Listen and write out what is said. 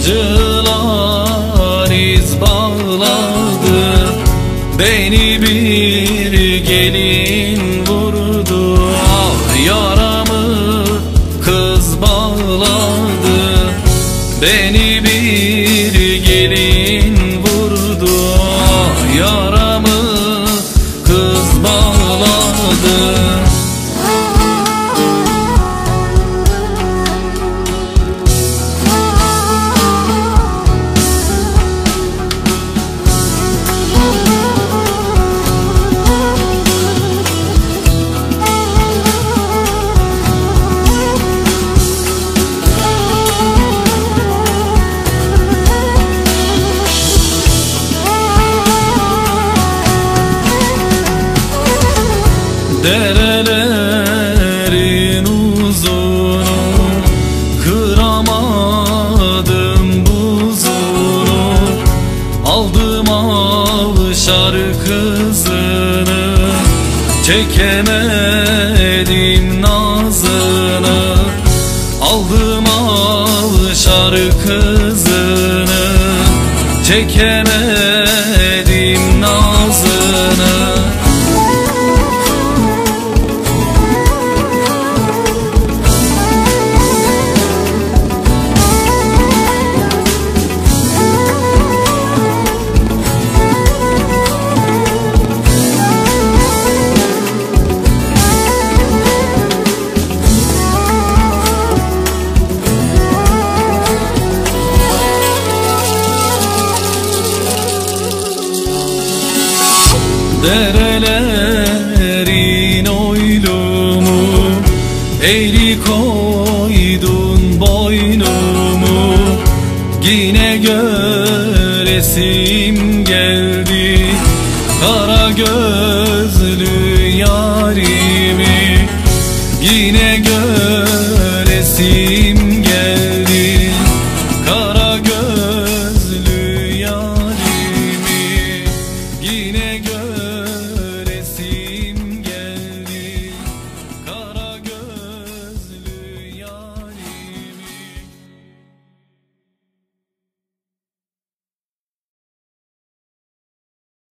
Acılar iz bağladı, beni bir gelin vurdu. Ah, yaramı kız bağladı, beni bir gelin vurdu. Ah, yaramı kız bağladı. Derelerin uzunu, kıramadım buzunu. Aldım avşar kızını, çekemedim nazını. Aldım avşar kızını, çekemedim nazını. Derelerin oylumu eğri koydun boynumu. Yine göresim geldi kara gözlü yarimi. Yine